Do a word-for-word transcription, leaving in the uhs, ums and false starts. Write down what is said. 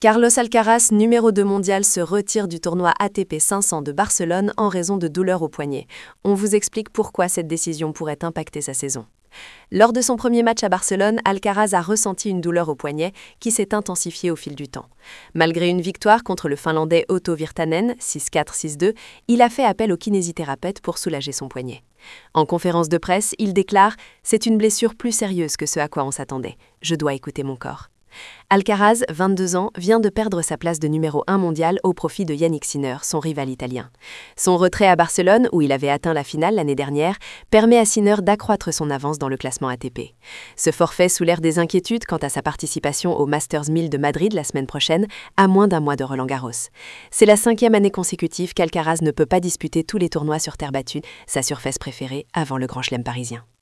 Carlos Alcaraz, numéro deux mondial, se retire du tournoi A T P cinq cents de Barcelone en raison de douleurs au poignet. On vous explique pourquoi cette décision pourrait impacter sa saison. Lors de son premier match à Barcelone, Alcaraz a ressenti une douleur au poignet qui s'est intensifiée au fil du temps. Malgré une victoire contre le Finlandais Otto Virtanen, six quatre six deux, il a fait appel au kinésithérapeute pour soulager son poignet. En conférence de presse, il déclare « C'est une blessure plus sérieuse que ce à quoi on s'attendait. Je dois écouter mon corps ». Alcaraz, vingt-deux ans, vient de perdre sa place de numéro un mondial au profit de Jannik Sinner, son rival italien. Son retrait à Barcelone, où il avait atteint la finale l'année dernière, permet à Sinner d'accroître son avance dans le classement A T P. Ce forfait soulève des inquiétudes quant à sa participation au Masters mille de Madrid la semaine prochaine, à moins d'un mois de Roland-Garros. C'est la cinquième année consécutive qu'Alcaraz ne peut pas disputer tous les tournois sur terre battue, sa surface préférée avant le Grand Chelem parisien.